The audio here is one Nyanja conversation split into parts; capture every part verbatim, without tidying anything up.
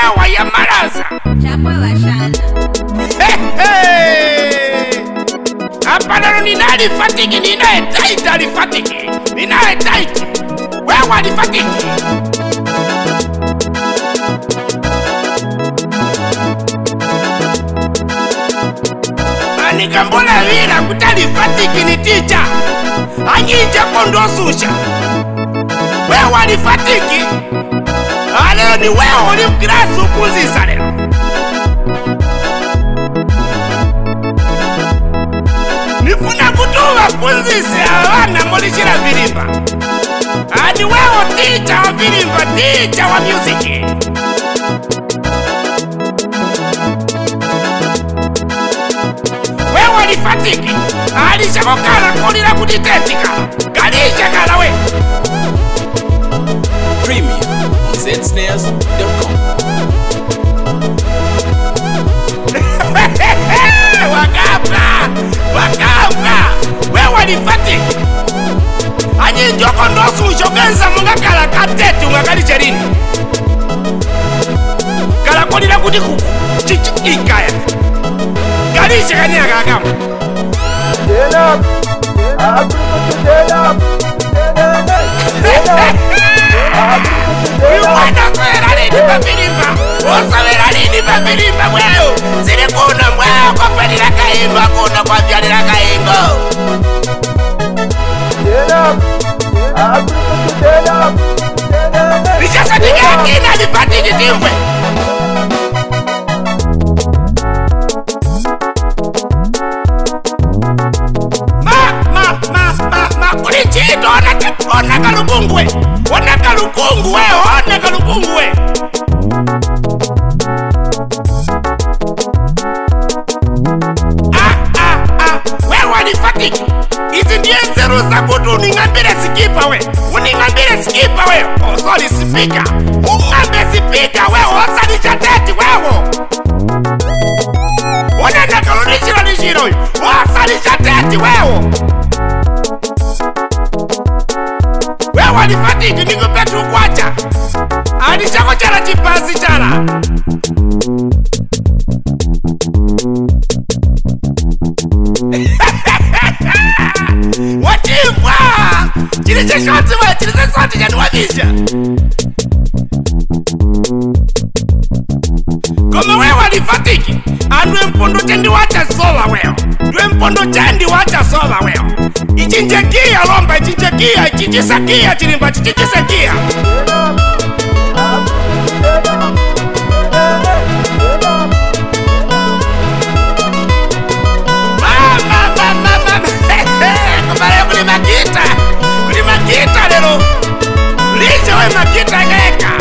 wewa ya malaza Chapa washana Hehe Hapana ninali fatiki ninae taiti alifatiki Ninae taiti Wewa alifatiki Anikambola vila kutali fatiki ni ticha Anyinja kondo susha Wewa alifatiki Aleo ni wewa ulimkirasu kuzisa leo Nifuna kutuwa kuzisa wana molishira vilimba Ani wewa ticha wa vilimba, ticha wa musiki Wewa alifatiki Alisha kukala kulila kutitetika Kalisha kala we Premium Z Snares dot com. Wakabra Wakabra Wewa alifatiki Anyi njoko ndosu ushogenza munga kala katetu nga kalicherini Kala kulila kutikuku Chichi ikaya Kalisha kanya kakamu Stand up. I put you stand up. Stand up. Uwana kwera lini papirimba Osawera lini papirimba mweo Zile kuna mweo kwa pelila kaimba Kuna kwa vyalila kaimba Stand up. I put you stand up. Nishasa tiga kina nifatiki timwe Kulichito ona kalukungwe Ona kalukungwe Ona kalukungwe Ah ah ah Wewa ni fatiki Izi ndiye zero za kutu uningambire sikipa we Uningambire sikipa we Osoli sipika Ungambe sipika we Osali chateti wewo Ona nakalo nishiro nishiro Osali chateti wewo Wewa ni fatiki ningo petu kwacha Adi chako chala chipasi chala Watimwa Chile che shoti wa chile che shoti jani wabisha Koma wewa ni fatiki Anwe mpondo chendi wacha sola weo Dwe mpondo chendi wacha sola weo Ichinjekia lomba ichinjekia Ichinjisakia chilimba ichinjisakia Mama mama mama Kumare kuli makita Kuli makita lero Lisha we makita geka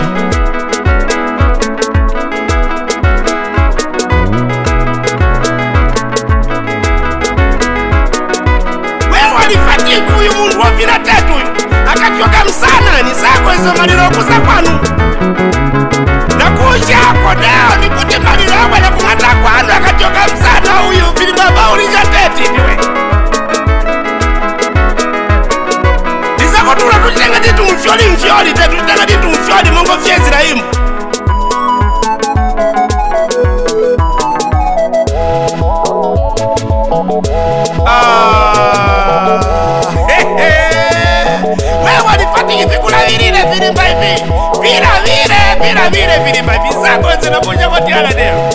Kuyu mungu wa vina tetu Akakioka msana ni sako iso malilo kusa kwanu Na kuja ako dao ni kute malilo wale kumata kwanu Akakioka msana huyu vili baba ulisha teti niwe Nisako tula tujenga ditu mfioli mfioli Tetu tujenga ditu mfioli mongo fiezi na imu Wewa ni fatiki vikula virine virimba hivi Vira vire, vira vire virimba hivi Sako zina moja kwa tiala deo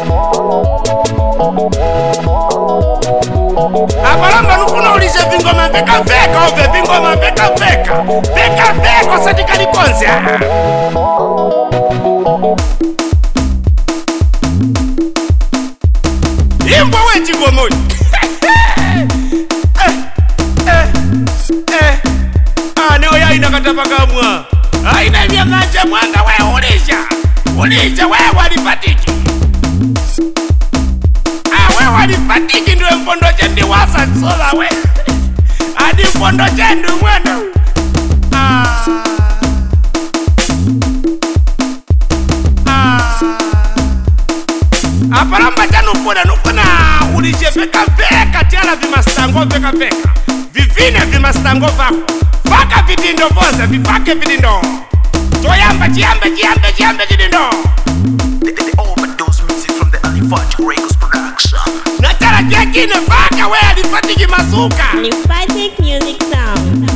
Aparamba nukuna ulishe vingoma veka veka Ove vingoma veka veka Veka veka satika likonzia Imbo wechi gomoni Eh, eh, eh Neo ya ina katapakamwa Aina vya nganja mwanga we ulisha Ulisha we walifatiki Ah we walifatiki ndio mpondo chendi wasa sola we Adi mpondo chendi mwendo Ah Ah Aparamba chanu mpona nufuna Ulishe veka veka tiala vimastango veka veka Vivine vimastango vako Faka vidindo voze, vifake vidindo Toyamba, chiambe, chiambe, chiambe, chidindo the, the overdose music from the Alifat Records production. Natara kekine faka we alifatiki masuka. Aliphatic music sound.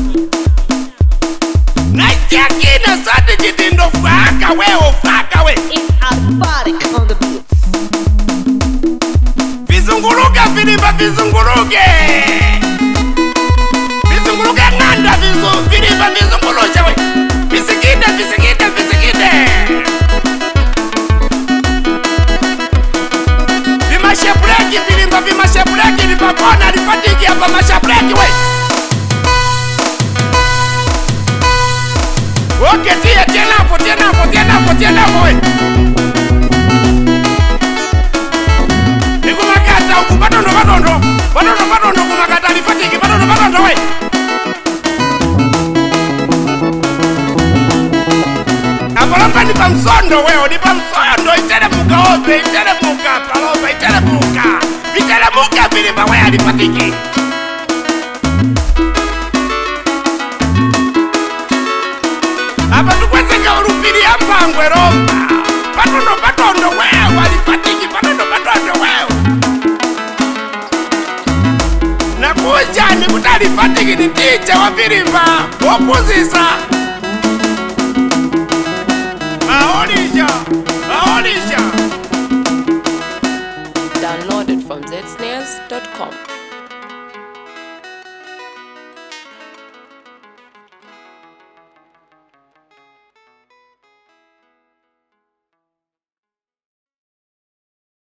Na kekine sote jitindo faka we ofaka we. It's Aliphatic on the beats. Vizunguruke filimba vizunguruke. Vizunguruke nganda vizu filimba vizunguruke we. Visikide visikide visikide. Vimashebreki filimba vimashebreki vipakona alifatiki hapa mashebreki we. Okay, tia tena hapo tena hapo tena hapo tena hapo we. Nikumakata huku batondo batondo batondo batondo kumakata alifatiki batondo batondo we. Apolomba nipa msondo weo nipa msondo itele muka ove itele muka palomba itele muka itele muka filimba we alifatiki. Apa tukweseka urupiri ya mpangwe romba batondo batondo weo alifatiki batondo batondo weo. Nakuja nikuta alifatiki ni ticha wa filimba opuzisa. Maonisha Maonisha Downloaded from zsnares dot com.